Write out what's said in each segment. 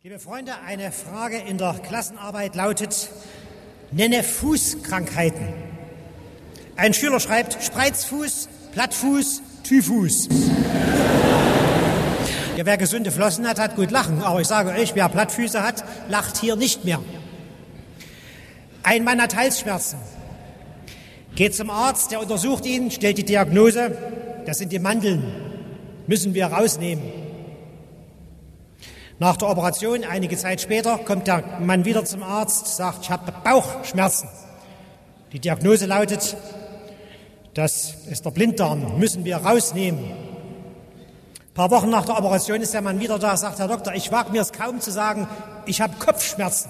Liebe Freunde, eine Frage in der Klassenarbeit lautet: Nenne Fußkrankheiten. Ein Schüler schreibt Spreizfuß, Plattfuß, Typhus. Ja, wer gesunde Flossen hat, hat gut lachen. Aber ich sage euch, wer Plattfüße hat, lacht hier nicht mehr. Ein Mann hat Halsschmerzen. Geht zum Arzt, der untersucht ihn, stellt die Diagnose: Das sind die Mandeln, müssen wir rausnehmen. Nach der Operation, einige Zeit später, kommt der Mann wieder zum Arzt, sagt: Ich habe Bauchschmerzen. Die Diagnose lautet: Das ist der Blinddarm, müssen wir rausnehmen. Ein paar Wochen nach der Operation ist der Mann wieder da, sagt: Herr Doktor, ich wage mir es kaum zu sagen, ich habe Kopfschmerzen.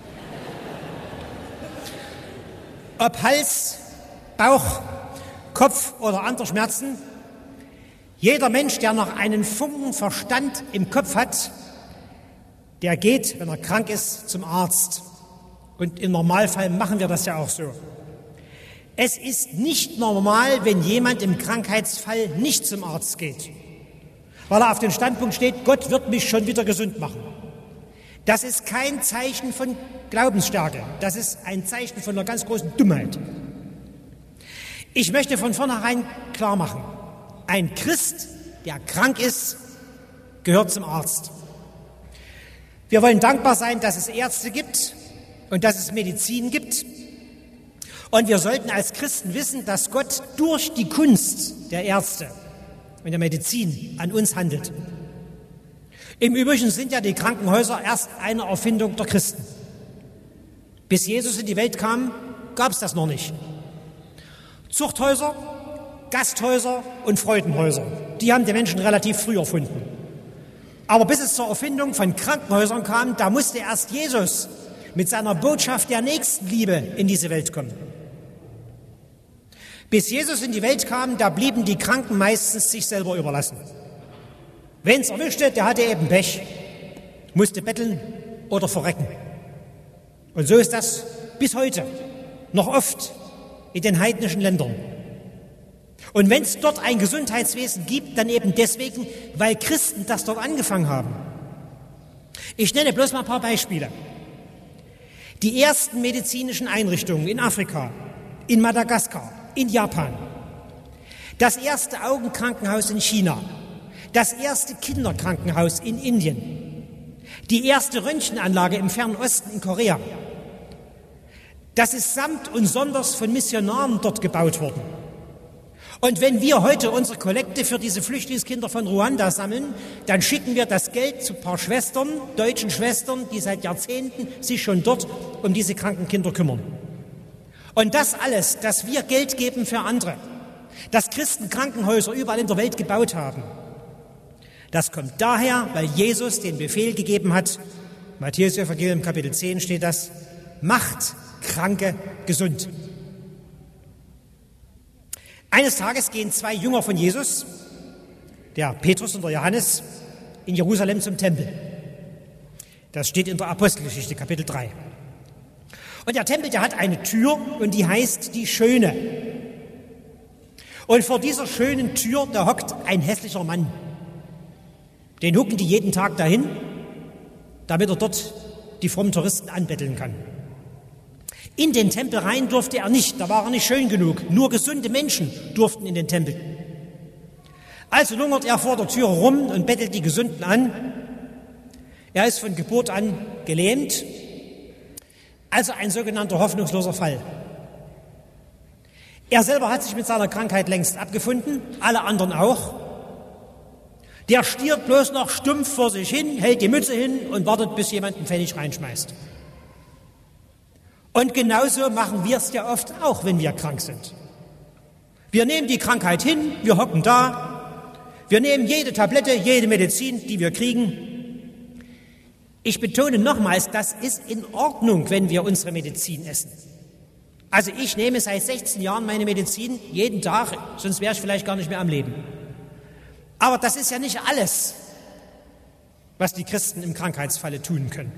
Ob Hals, Bauch, Kopf oder andere Schmerzen, jeder Mensch, der noch einen Funken Verstand im Kopf hat, der geht, wenn er krank ist, zum Arzt. Und im Normalfall machen wir das ja auch so. Es ist nicht normal, wenn jemand im Krankheitsfall nicht zum Arzt geht, weil er auf dem Standpunkt steht: Gott wird mich schon wieder gesund machen. Das ist kein Zeichen von Glaubensstärke. Das ist ein Zeichen von einer ganz großen Dummheit. Ich möchte von vornherein klar machen: Ein Christ, der krank ist, gehört zum Arzt. Wir wollen dankbar sein, dass es Ärzte gibt und dass es Medizin gibt. Und wir sollten als Christen wissen, dass Gott durch die Kunst der Ärzte und der Medizin an uns handelt. Im Übrigen sind ja die Krankenhäuser erst eine Erfindung der Christen. Bis Jesus in die Welt kam, gab es das noch nicht. Zuchthäuser, Gasthäuser und Freudenhäuser, die haben die Menschen relativ früh erfunden. Aber bis es zur Erfindung von Krankenhäusern kam, da musste erst Jesus mit seiner Botschaft der Nächstenliebe in diese Welt kommen. Bis Jesus in die Welt kam, da blieben die Kranken meistens sich selber überlassen. Wen es erwischte, der hatte eben Pech, musste betteln oder verrecken. Und so ist das bis heute noch oft in den heidnischen Ländern. Und wenn es dort ein Gesundheitswesen gibt, dann eben deswegen, weil Christen das dort angefangen haben. Ich nenne bloß mal ein paar Beispiele. Die ersten medizinischen Einrichtungen in Afrika, in Madagaskar, in Japan, das erste Augenkrankenhaus in China, das erste Kinderkrankenhaus in Indien, die erste Röntgenanlage im Fernen Osten in Korea. Das ist samt und sonders von Missionaren dort gebaut worden. Und wenn wir heute unsere Kollekte für diese Flüchtlingskinder von Ruanda sammeln, dann schicken wir das Geld zu ein paar Schwestern, deutschen Schwestern, die seit Jahrzehnten sich schon dort um diese kranken Kinder kümmern. Und das alles, dass wir Geld geben für andere, dass Christen Krankenhäuser überall in der Welt gebaut haben, das kommt daher, weil Jesus den Befehl gegeben hat, Matthäus Evangelium Kapitel 10 steht das: Macht Kranke gesund. Eines Tages gehen zwei Jünger von Jesus, der Petrus und der Johannes, in Jerusalem zum Tempel. Das steht in der Apostelgeschichte, Kapitel 3. Und der Tempel, der hat eine Tür und die heißt die Schöne. Und vor dieser schönen Tür, da hockt ein hässlicher Mann. Den hucken die jeden Tag dahin, damit er dort die frommen Touristen anbetteln kann. In den Tempel rein durfte er nicht, da war er nicht schön genug. Nur gesunde Menschen durften in den Tempel. Also lungert er vor der Tür rum und bettelt die Gesunden an. Er ist von Geburt an gelähmt, also ein sogenannter hoffnungsloser Fall. Er selber hat sich mit seiner Krankheit längst abgefunden, alle anderen auch. Der stiert bloß noch stumpf vor sich hin, hält die Mütze hin und wartet, bis jemand einen Pfennig reinschmeißt. Und genauso machen wir es ja oft auch, wenn wir krank sind. Wir nehmen die Krankheit hin, wir hocken da, wir nehmen jede Tablette, jede Medizin, die wir kriegen. Ich betone nochmals, das ist in Ordnung, wenn wir unsere Medizin essen. Also ich nehme seit 16 Jahren meine Medizin jeden Tag, sonst wäre ich vielleicht gar nicht mehr am Leben. Aber das ist ja nicht alles, was die Christen im Krankheitsfalle tun können.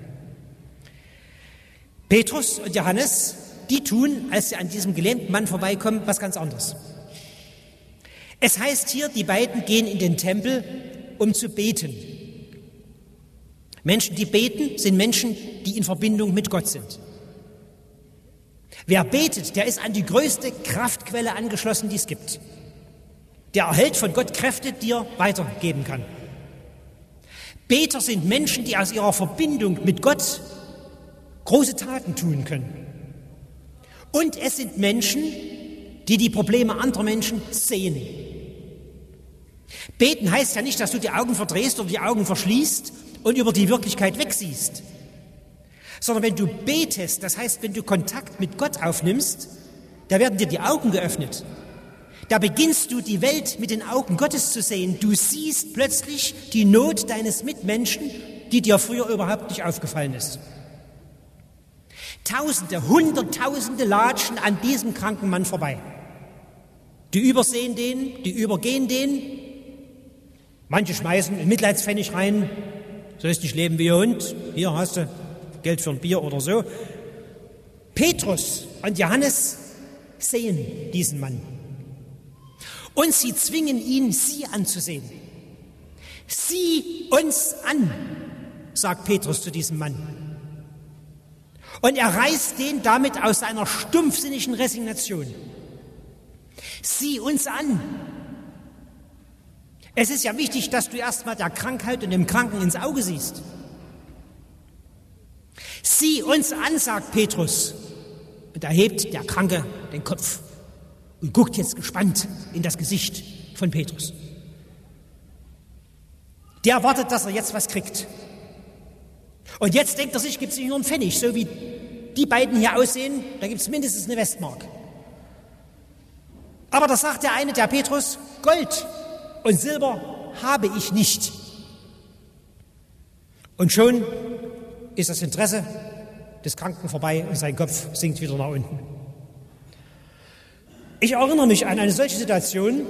Petrus und Johannes, die tun, als sie an diesem gelähmten Mann vorbeikommen, was ganz anderes. Es heißt hier, die beiden gehen in den Tempel, um zu beten. Menschen, die beten, sind Menschen, die in Verbindung mit Gott sind. Wer betet, der ist an die größte Kraftquelle angeschlossen, die es gibt. Der erhält von Gott Kräfte, die er weitergeben kann. Beter sind Menschen, die aus ihrer Verbindung mit Gott große Taten tun können. Und es sind Menschen, die die Probleme anderer Menschen sehen. Beten heißt ja nicht, dass du die Augen verdrehst oder die Augen verschließt und über die Wirklichkeit wegsiehst. Sondern wenn du betest, das heißt, wenn du Kontakt mit Gott aufnimmst, da werden dir die Augen geöffnet. Da beginnst du, die Welt mit den Augen Gottes zu sehen. Du siehst plötzlich die Not deines Mitmenschen, die dir früher überhaupt nicht aufgefallen ist. Tausende, Hunderttausende latschen an diesem kranken Mann vorbei. Die übersehen den, die übergehen den. Manche schmeißen einen Mitleidspfennig rein. Sollst nicht leben wie ein Hund. Hier hast du Geld für ein Bier oder so. Petrus und Johannes sehen diesen Mann. Und sie zwingen ihn, sie anzusehen. Sieh uns an, sagt Petrus zu diesem Mann. Und er reißt den damit aus seiner stumpfsinnigen Resignation. Sieh uns an. Es ist ja wichtig, dass du erstmal der Krankheit und dem Kranken ins Auge siehst. Sieh uns an, sagt Petrus. Und da hebt der Kranke den Kopf und guckt jetzt gespannt in das Gesicht von Petrus. Der erwartet, dass er jetzt was kriegt. Und jetzt denkt er sich, gibt es nicht nur einen Pfennig, so wie die beiden hier aussehen, da gibt es mindestens eine Westmark. Aber da sagt der eine, der Petrus, Gold und Silber habe ich nicht. Und schon ist das Interesse des Kranken vorbei und sein Kopf sinkt wieder nach unten. Ich erinnere mich an eine solche Situation,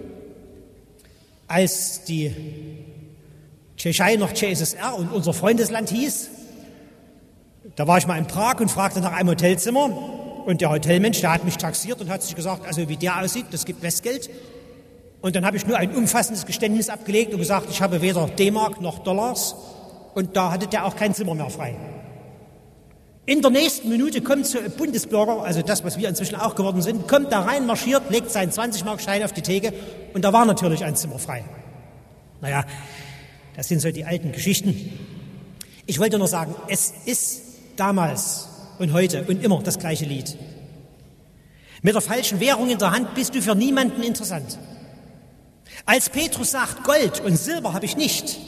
als die Tschechei noch CSSR und unser Freundesland hieß. Da war ich mal in Prag und fragte nach einem Hotelzimmer und der Hotelmensch, der hat mich taxiert und hat sich gesagt, also wie der aussieht, das gibt Westgeld. Und dann habe ich nur ein umfassendes Geständnis abgelegt und gesagt, ich habe weder D-Mark noch Dollars und da hatte der auch kein Zimmer mehr frei. In der nächsten Minute kommt so ein Bundesbürger, also das, was wir inzwischen auch geworden sind, kommt da rein, marschiert, legt seinen 20-Mark-Schein auf die Theke und da war natürlich ein Zimmer frei. Naja, das sind so die alten Geschichten. Ich wollte nur sagen, es ist damals und heute und immer das gleiche Lied. Mit der falschen Währung in der Hand bist du für niemanden interessant. Als Petrus sagt, Gold und Silber habe ich nicht,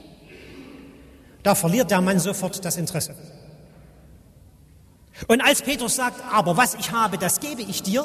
da verliert der Mann sofort das Interesse. Und als Petrus sagt, aber was ich habe, das gebe ich dir,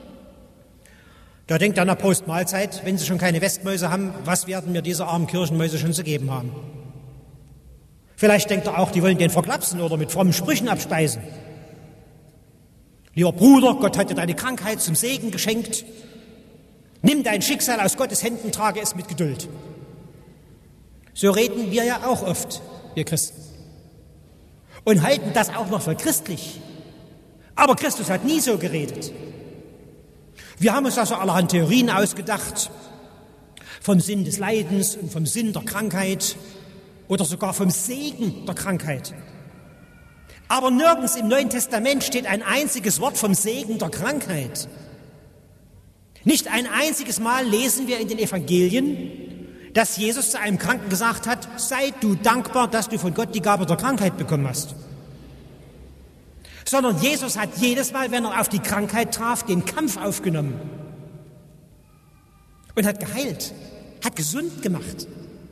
da denkt er nach Postmahlzeit, wenn sie schon keine Westmäuse haben, was werden mir diese armen Kirchenmäuse schon zu geben haben? Vielleicht denkt er auch, die wollen den verklapsen oder mit frommen Sprüchen abspeisen. Lieber Bruder, Gott hat dir deine Krankheit zum Segen geschenkt. Nimm dein Schicksal aus Gottes Händen, trage es mit Geduld. So reden wir ja auch oft, wir Christen. Und halten das auch noch für christlich. Aber Christus hat nie so geredet. Wir haben uns also allerhand Theorien ausgedacht, vom Sinn des Leidens und vom Sinn der Krankheit oder sogar vom Segen der Krankheit. Aber nirgends im Neuen Testament steht ein einziges Wort vom Segen der Krankheit. Nicht ein einziges Mal lesen wir in den Evangelien, dass Jesus zu einem Kranken gesagt hat, sei du dankbar, dass du von Gott die Gabe der Krankheit bekommen hast. Sondern Jesus hat jedes Mal, wenn er auf die Krankheit traf, den Kampf aufgenommen und hat geheilt, hat gesund gemacht.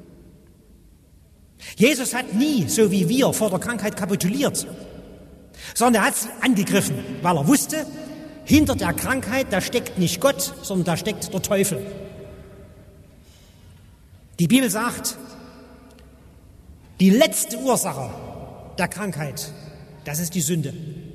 Jesus hat nie, so wie wir, vor der Krankheit kapituliert, sondern er hat sie angegriffen, weil er wusste, hinter der Krankheit, da steckt nicht Gott, sondern da steckt der Teufel. Die Bibel sagt, die letzte Ursache der Krankheit, das ist die Sünde.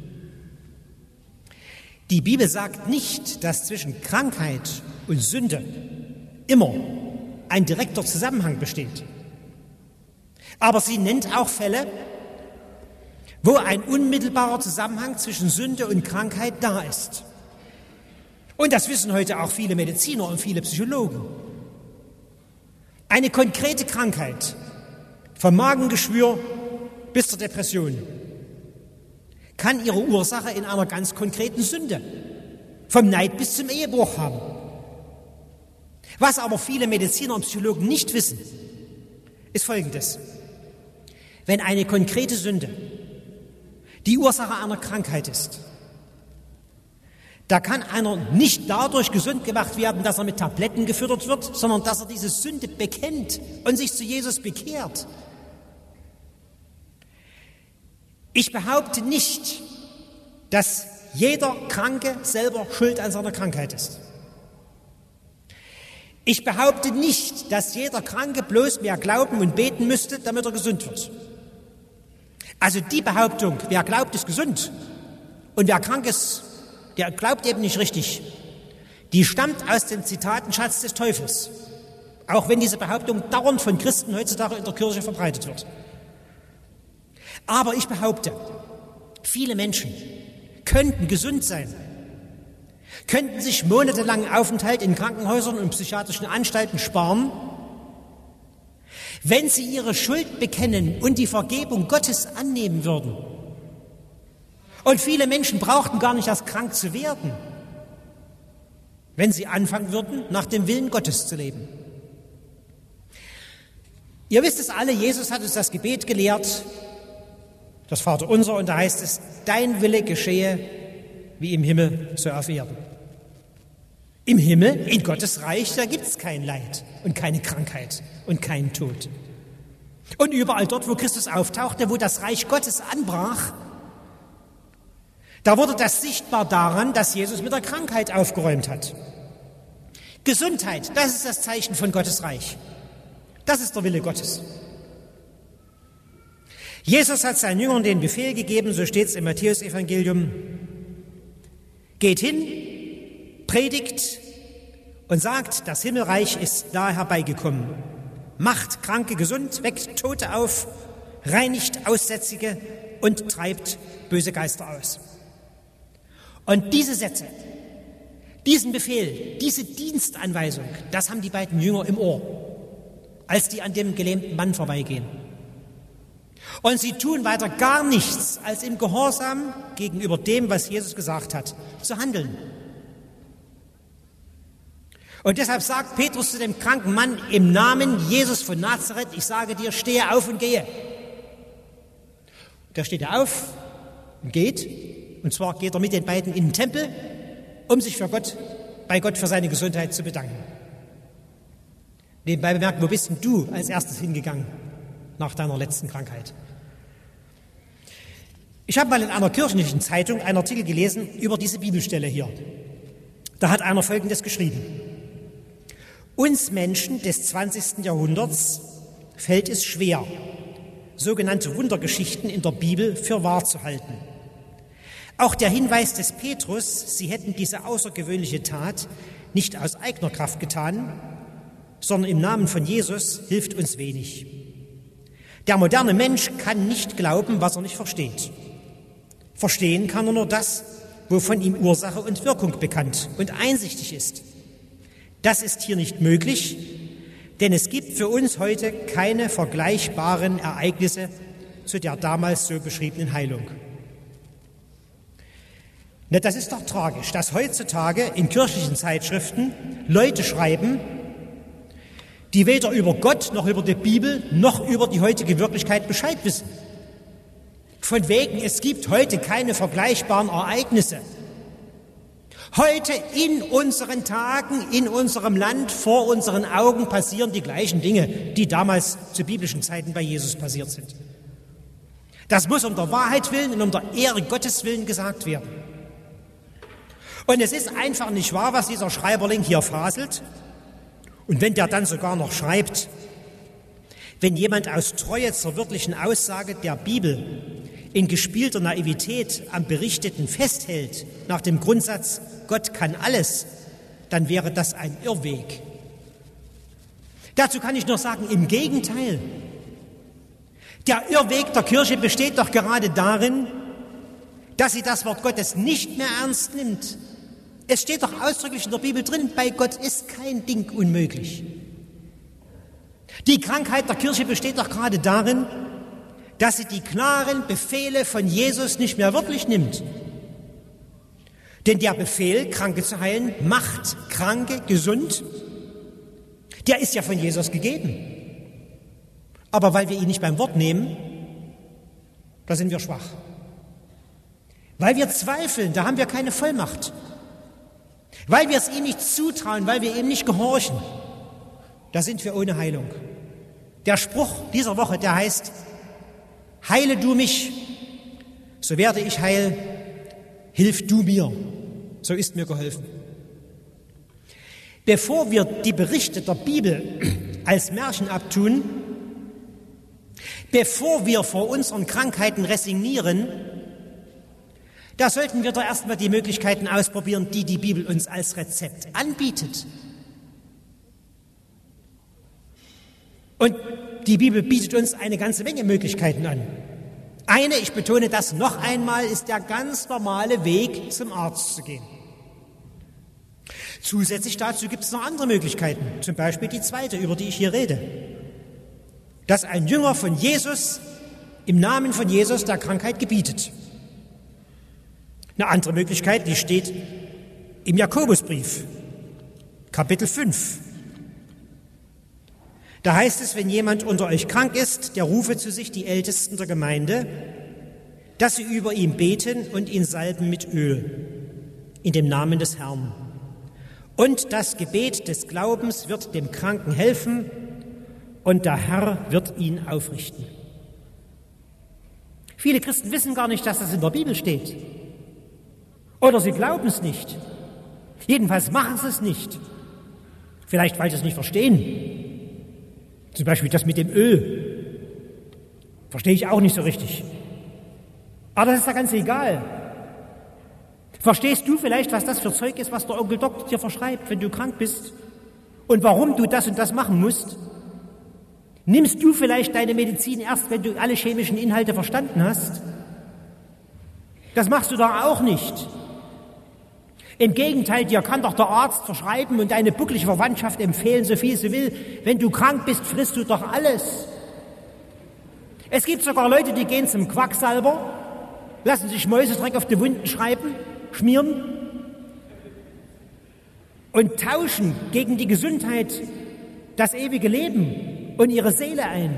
Die Bibel sagt nicht, dass zwischen Krankheit und Sünde immer ein direkter Zusammenhang besteht. Aber sie nennt auch Fälle, wo ein unmittelbarer Zusammenhang zwischen Sünde und Krankheit da ist. Und das wissen heute auch viele Mediziner und viele Psychologen. Eine konkrete Krankheit vom Magengeschwür bis zur Depression, kann ihre Ursache in einer ganz konkreten Sünde, vom Neid bis zum Ehebruch haben. Was aber viele Mediziner und Psychologen nicht wissen, ist Folgendes. Wenn eine konkrete Sünde die Ursache einer Krankheit ist, da kann einer nicht dadurch gesund gemacht werden, dass er mit Tabletten gefüttert wird, sondern dass er diese Sünde bekennt und sich zu Jesus bekehrt. Ich behaupte nicht, dass jeder Kranke selber schuld an seiner Krankheit ist. Ich behaupte nicht, dass jeder Kranke bloß mehr glauben und beten müsste, damit er gesund wird. Also die Behauptung, wer glaubt, ist gesund und wer krank ist, der glaubt eben nicht richtig, die stammt aus dem Zitatenschatz des Teufels. Auch wenn diese Behauptung dauernd von Christen heutzutage in der Kirche verbreitet wird. Aber ich behaupte, viele Menschen könnten gesund sein, könnten sich monatelangen Aufenthalt in Krankenhäusern und psychiatrischen Anstalten sparen, wenn sie ihre Schuld bekennen und die Vergebung Gottes annehmen würden. Und viele Menschen brauchten gar nicht erst krank zu werden, wenn sie anfangen würden, nach dem Willen Gottes zu leben. Ihr wisst es alle, Jesus hat uns das Gebet gelehrt, das Vaterunser, und da heißt es, dein Wille geschehe wie im Himmel, so auf Erden. Im Himmel, in Gottes Reich, da gibt es kein Leid und keine Krankheit und keinen Tod. Und überall dort, wo Christus auftauchte, wo das Reich Gottes anbrach, da wurde das sichtbar daran, dass Jesus mit der Krankheit aufgeräumt hat. Gesundheit, das ist das Zeichen von Gottes Reich. Das ist der Wille Gottes. Jesus hat seinen Jüngern den Befehl gegeben, so steht es im Matthäusevangelium, geht hin, predigt und sagt, das Himmelreich ist nahe herbeigekommen. Macht Kranke gesund, weckt Tote auf, reinigt Aussätzige und treibt böse Geister aus. Und diese Sätze, diesen Befehl, diese Dienstanweisung, das haben die beiden Jünger im Ohr, als die an dem gelähmten Mann vorbeigehen. Und sie tun weiter gar nichts, als im Gehorsam gegenüber dem, was Jesus gesagt hat, zu handeln. Und deshalb sagt Petrus zu dem kranken Mann, im Namen Jesus von Nazareth, ich sage dir, stehe auf und gehe. Da steht er auf und geht, und zwar geht er mit den beiden in den Tempel, um sich bei Gott für seine Gesundheit zu bedanken. Nebenbei bemerkt, wo bist denn du als erstes hingegangen nach deiner letzten Krankheit? Ich habe mal in einer kirchlichen Zeitung einen Artikel gelesen über diese Bibelstelle hier. Da hat einer Folgendes geschrieben. Uns Menschen des 20. Jahrhunderts fällt es schwer, sogenannte Wundergeschichten in der Bibel für wahr zu halten. Auch der Hinweis des Petrus, sie hätten diese außergewöhnliche Tat nicht aus eigener Kraft getan, sondern im Namen von Jesus, hilft uns wenig. Der moderne Mensch kann nicht glauben, was er nicht versteht. Verstehen kann er nur das, wovon ihm Ursache und Wirkung bekannt und einsichtig ist. Das ist hier nicht möglich, denn es gibt für uns heute keine vergleichbaren Ereignisse zu der damals so beschriebenen Heilung. Na, das ist doch tragisch, dass heutzutage in kirchlichen Zeitschriften Leute schreiben, die weder über Gott noch über die Bibel noch über die heutige Wirklichkeit Bescheid wissen. Von wegen, es gibt heute keine vergleichbaren Ereignisse. Heute in unseren Tagen, in unserem Land, vor unseren Augen passieren die gleichen Dinge, die damals zu biblischen Zeiten bei Jesus passiert sind. Das muss um der Wahrheit willen und um der Ehre Gottes willen gesagt werden. Und es ist einfach nicht wahr, was dieser Schreiberling hier faselt. Und wenn der dann sogar noch schreibt, wenn jemand aus Treue zur wörtlichen Aussage der Bibel in gespielter Naivität am Berichteten festhält, nach dem Grundsatz, Gott kann alles, dann wäre das ein Irrweg. Dazu kann ich nur sagen, im Gegenteil. Der Irrweg der Kirche besteht doch gerade darin, dass sie das Wort Gottes nicht mehr ernst nimmt. Es steht doch ausdrücklich in der Bibel drin, bei Gott ist kein Ding unmöglich. Die Krankheit der Kirche besteht doch gerade darin, dass sie die klaren Befehle von Jesus nicht mehr wörtlich nimmt. Denn der Befehl, Kranke zu heilen, macht Kranke gesund, der ist ja von Jesus gegeben. Aber weil wir ihn nicht beim Wort nehmen, da sind wir schwach. Weil wir zweifeln, da haben wir keine Vollmacht. Weil wir es ihm nicht zutrauen, weil wir ihm nicht gehorchen, da sind wir ohne Heilung. Der Spruch dieser Woche, der heißt: Heile du mich, so werde ich heil, hilf du mir, so ist mir geholfen. Bevor wir die Berichte der Bibel als Märchen abtun, bevor wir vor unseren Krankheiten resignieren, da sollten wir doch erstmal die Möglichkeiten ausprobieren, die die Bibel uns als Rezept anbietet. Und die Bibel bietet uns eine ganze Menge Möglichkeiten an. Eine, ich betone das noch einmal, ist der ganz normale Weg, zum Arzt zu gehen. Zusätzlich dazu gibt es noch andere Möglichkeiten, zum Beispiel die zweite, über die ich hier rede. Dass ein Jünger von Jesus im Namen von Jesus der Krankheit gebietet. Eine andere Möglichkeit, die steht im Jakobusbrief, Kapitel 5. Da heißt es, wenn jemand unter euch krank ist, der rufe zu sich die Ältesten der Gemeinde, dass sie über ihn beten und ihn salben mit Öl, in dem Namen des Herrn. Und das Gebet des Glaubens wird dem Kranken helfen und der Herr wird ihn aufrichten. Viele Christen wissen gar nicht, dass das in der Bibel steht. Oder sie glauben es nicht. Jedenfalls machen sie es nicht. Vielleicht, weil sie es nicht verstehen. Zum Beispiel das mit dem Öl. Verstehe ich auch nicht so richtig. Aber das ist ja ganz egal. Verstehst du vielleicht, was das für Zeug ist, was der Onkel Doktor dir verschreibt, wenn du krank bist? Und warum du das und das machen musst? Nimmst du vielleicht deine Medizin erst, wenn du alle chemischen Inhalte verstanden hast? Das machst du doch auch nicht. Im Gegenteil, dir kann doch der Arzt verschreiben und deine bucklige Verwandtschaft empfehlen, so viel sie will. Wenn du krank bist, frisst du doch alles. Es gibt sogar Leute, die gehen zum Quacksalber, lassen sich Mäusedreck auf die Wunden schmieren und tauschen gegen die Gesundheit das ewige Leben und ihre Seele ein.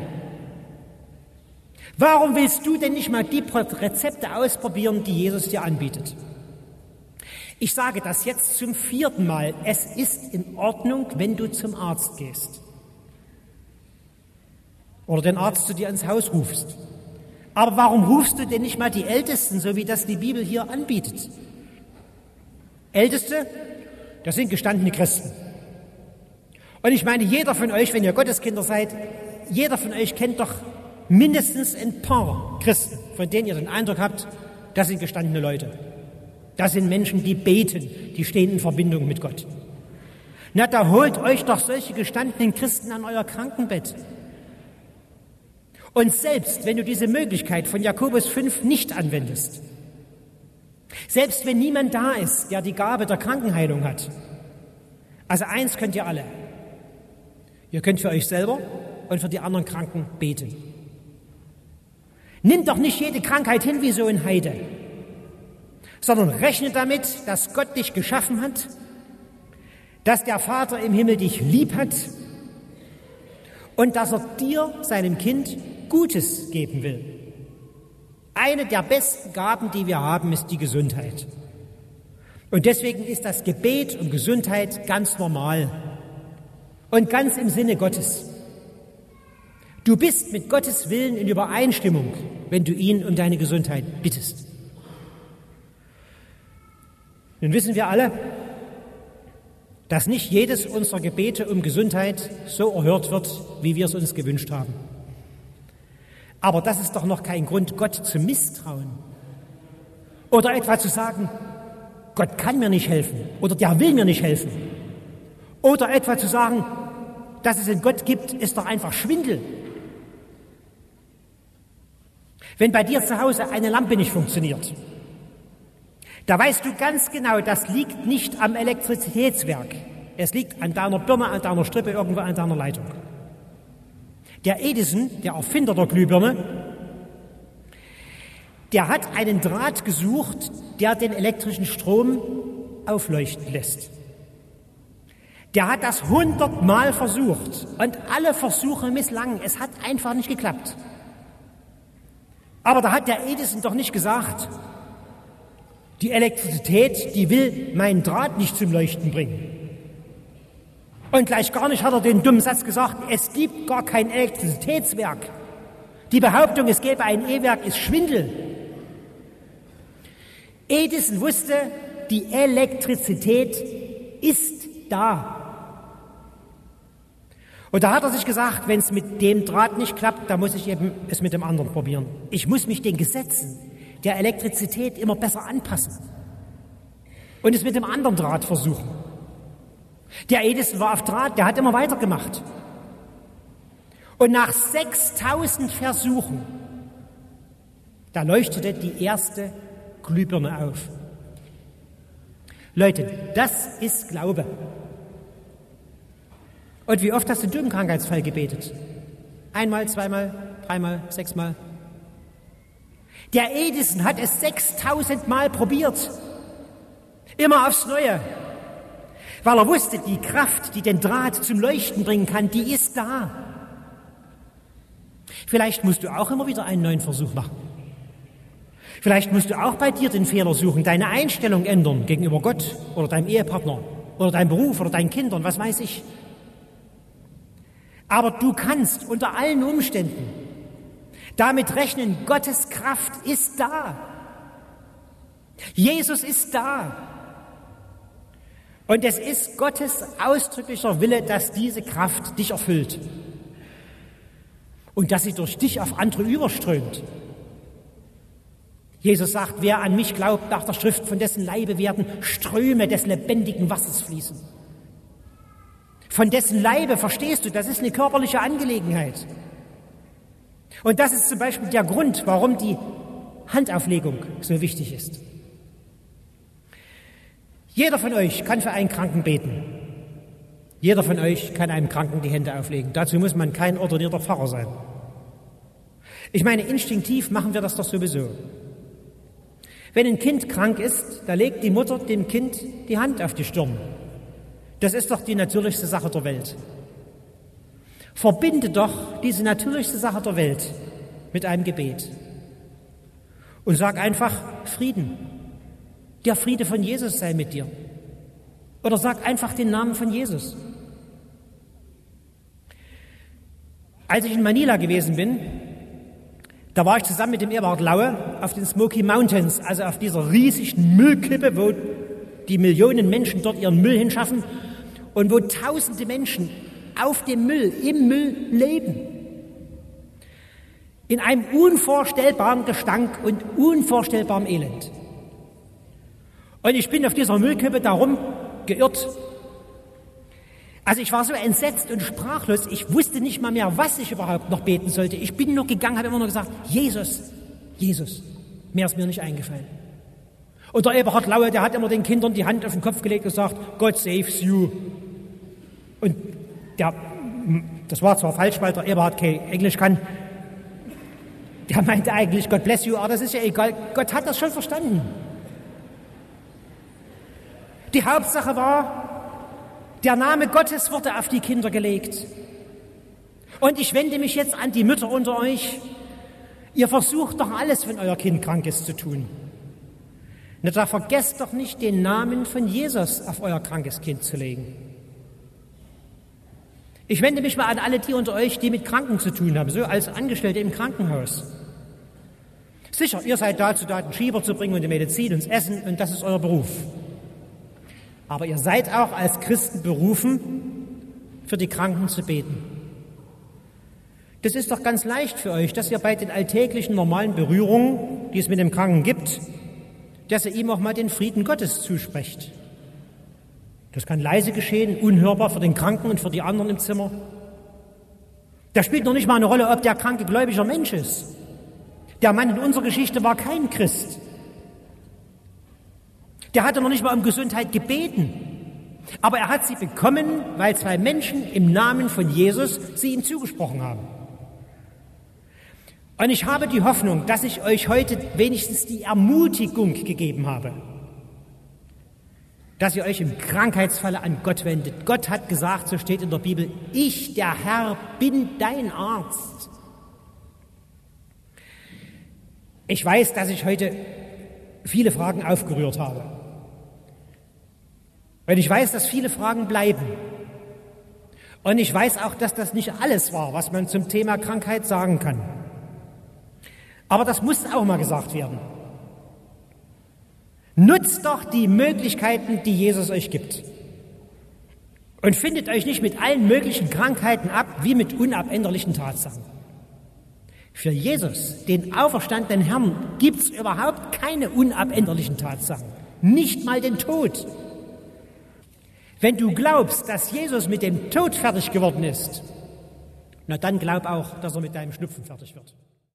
Warum willst du denn nicht mal die Rezepte ausprobieren, die Jesus dir anbietet? Ich sage das jetzt zum 4. Mal. Es ist in Ordnung, wenn du zum Arzt gehst. Oder den Arzt zu dir ins Haus rufst. Aber warum rufst du denn nicht mal die Ältesten, so wie das die Bibel hier anbietet? Älteste, das sind gestandene Christen. Und ich meine, jeder von euch, wenn ihr Gotteskinder seid, jeder von euch kennt doch mindestens ein paar Christen, von denen ihr den Eindruck habt, das sind gestandene Leute. Das sind Menschen, die beten, die stehen in Verbindung mit Gott. Na, da holt euch doch solche gestandenen Christen an euer Krankenbett. Und selbst wenn du diese Möglichkeit von Jakobus 5 nicht anwendest, selbst wenn niemand da ist, der die Gabe der Krankenheilung hat, also eins könnt ihr alle, ihr könnt für euch selber und für die anderen Kranken beten. Nimm doch nicht jede Krankheit hin wie so ein Heide, sondern rechne damit, dass Gott dich geschaffen hat, dass der Vater im Himmel dich lieb hat und dass er dir, seinem Kind, Gutes geben will. Eine der besten Gaben, die wir haben, ist die Gesundheit. Und deswegen ist das Gebet um Gesundheit ganz normal und ganz im Sinne Gottes. Du bist mit Gottes Willen in Übereinstimmung, wenn du ihn um deine Gesundheit bittest. Nun wissen wir alle, dass nicht jedes unserer Gebete um Gesundheit so erhört wird, wie wir es uns gewünscht haben. Aber das ist doch noch kein Grund, Gott zu misstrauen. Oder etwa zu sagen, Gott kann mir nicht helfen oder der will mir nicht helfen. Oder etwa zu sagen, dass es einen Gott gibt, ist doch einfach Schwindel. Wenn bei dir zu Hause eine Lampe nicht funktioniert, da weißt du ganz genau, das liegt nicht am Elektrizitätswerk. Es liegt an deiner Birne, an deiner Strippe, irgendwo an deiner Leitung. Der Edison, der Erfinder der Glühbirne, der hat einen Draht gesucht, der den elektrischen Strom aufleuchten lässt. Der hat das 100-mal versucht und alle Versuche misslangen. Es hat einfach nicht geklappt. Aber da hat der Edison doch nicht gesagt, die Elektrizität, die will meinen Draht nicht zum Leuchten bringen. Und gleich gar nicht hat er den dummen Satz gesagt, es gibt gar kein Elektrizitätswerk. Die Behauptung, es gäbe ein E-Werk, ist Schwindel. Edison wusste, die Elektrizität ist da. Und da hat er sich gesagt, wenn es mit dem Draht nicht klappt, dann muss ich eben es mit dem anderen probieren. Ich muss mich den Gesetzen der Elektrizität immer besser anpassen und es mit dem anderen Draht versuchen. Der Edison war auf Draht, der hat immer weitergemacht. Und nach 6000 Versuchen, da leuchtete die erste Glühbirne auf. Leute, das ist Glaube. Und wie oft hast du im Krankheitsfall gebetet? Einmal, zweimal, dreimal, 6-mal. Der Edison hat es 6000 Mal probiert. Immer aufs Neue. Weil er wusste, die Kraft, die den Draht zum Leuchten bringen kann, die ist da. Vielleicht musst du auch immer wieder einen neuen Versuch machen. Vielleicht musst du auch bei dir den Fehler suchen, deine Einstellung ändern gegenüber Gott oder deinem Ehepartner oder deinem Beruf oder deinen Kindern, was weiß ich. Aber du kannst unter allen Umständen damit rechnen, Gottes Kraft ist da. Jesus ist da. Und es ist Gottes ausdrücklicher Wille, dass diese Kraft dich erfüllt. Und dass sie durch dich auf andere überströmt. Jesus sagt, wer an mich glaubt, nach der Schrift, von dessen Leibe werden Ströme des lebendigen Wassers fließen. Von dessen Leibe, verstehst du, das ist eine körperliche Angelegenheit. Und das ist zum Beispiel der Grund, warum die Handauflegung so wichtig ist. Jeder von euch kann für einen Kranken beten. Jeder von euch kann einem Kranken die Hände auflegen. Dazu muss man kein ordinierter Pfarrer sein. Ich meine, instinktiv machen wir das doch sowieso. Wenn ein Kind krank ist, da legt die Mutter dem Kind die Hand auf die Stirn. Das ist doch die natürlichste Sache der Welt. Verbinde doch diese natürlichste Sache der Welt mit einem Gebet. Und sag einfach Frieden. Der Friede von Jesus sei mit dir. Oder sag einfach den Namen von Jesus. Als ich in Manila gewesen bin, da war ich zusammen mit dem Eberhard Laue auf den Smoky Mountains, also auf dieser riesigen Müllkippe, wo die Millionen Menschen dort ihren Müll hinschaffen und wo tausende Menschen auf dem Müll, im Müll leben. In einem unvorstellbaren Gestank und unvorstellbarem Elend. Und ich bin auf dieser Müllkippe darum geirrt. Also ich war so entsetzt und sprachlos, ich wusste nicht mal mehr, was ich überhaupt noch beten sollte. Ich bin nur gegangen, habe immer nur gesagt, Jesus, Jesus. Mehr ist mir nicht eingefallen. Und der Eberhard Laue, der hat immer den Kindern die Hand auf den Kopf gelegt und gesagt, God saves you. Und das war zwar falsch, weil der Eberhard kein Englisch kann, der meinte eigentlich, God bless you, aber das ist ja egal, Gott hat das schon verstanden. Die Hauptsache war, der Name Gottes wurde auf die Kinder gelegt. Und ich wende mich jetzt an die Mütter unter euch. Ihr versucht doch alles, wenn euer Kind krank ist, zu tun. Na, da vergesst doch nicht, den Namen von Jesus auf euer krankes Kind zu legen. Ich wende mich mal an alle die unter euch, die mit Kranken zu tun haben, so als Angestellte im Krankenhaus. Sicher, ihr seid dazu da, den Schieber zu bringen und die Medizin und das Essen, und das ist euer Beruf. Aber ihr seid auch als Christen berufen, für die Kranken zu beten. Das ist doch ganz leicht für euch, dass ihr bei den alltäglichen, normalen Berührungen, die es mit dem Kranken gibt, dass ihr ihm auch mal den Frieden Gottes zusprecht. Das kann leise geschehen, unhörbar für den Kranken und für die anderen im Zimmer. Da spielt noch nicht mal eine Rolle, ob der Kranke gläubiger Mensch ist. Der Mann in unserer Geschichte war kein Christ. Der hatte noch nicht mal um Gesundheit gebeten. Aber er hat sie bekommen, weil zwei Menschen im Namen von Jesus sie ihm zugesprochen haben. Und ich habe die Hoffnung, dass ich euch heute wenigstens die Ermutigung gegeben habe, dass ihr euch im Krankheitsfalle an Gott wendet. Gott hat gesagt, so steht in der Bibel, ich, der Herr, bin dein Arzt. Ich weiß, dass ich heute viele Fragen aufgerührt habe. Und ich weiß, dass viele Fragen bleiben. Und ich weiß auch, dass das nicht alles war, was man zum Thema Krankheit sagen kann. Aber das muss auch mal gesagt werden. Nutzt doch die Möglichkeiten, die Jesus euch gibt. Und findet euch nicht mit allen möglichen Krankheiten ab, wie mit unabänderlichen Tatsachen. Für Jesus, den auferstandenen Herrn, gibt es überhaupt keine unabänderlichen Tatsachen. Nicht mal den Tod. Wenn du glaubst, dass Jesus mit dem Tod fertig geworden ist, na dann glaub auch, dass er mit deinem Schnupfen fertig wird.